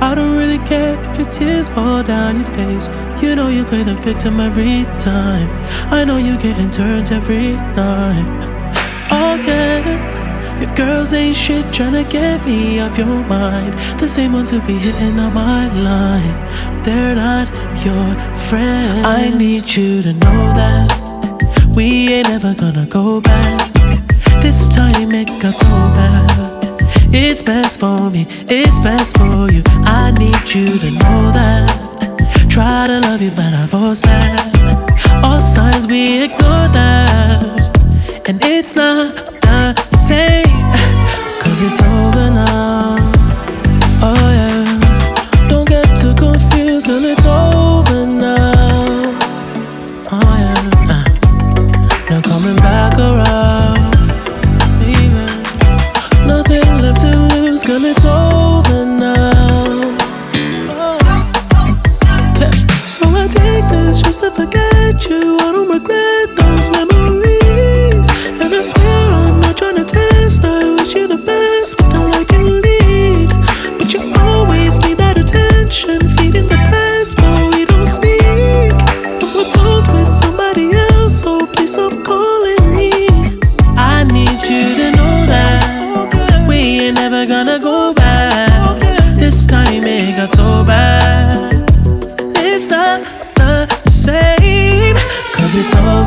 I don't really care if your tears fall down your face. You know you play the victim every time. I know you getting turned every night. Oh yeah. Your girls ain't shit tryna get me off your mind. The same ones who be hitting on my line. They're not your friends. I need you to know that we ain't ever gonna go back. This time it got so bad. It's best for me, it's best for you. I need you to know that. Try to love you but I force that. All signs we ignore that. And it's not the same, 'cause it's over now. Oh yeah. Don't get too confused, girl, it's over now. Oh yeah. Now coming back around, baby. Nothing left to lose, girl, it's over now. Oh. Yeah. So I take this just to forget you. I don't regret those memories. And I swear I'm not trying to test. I wish you the best, but all I can lead. But you always need that attention, feeding the press, but we don't speak. But we're both with somebody else, so please stop calling me. I need you to know that we ain't never gonna go back. This time it got so bad. It's not the same, 'cause it's all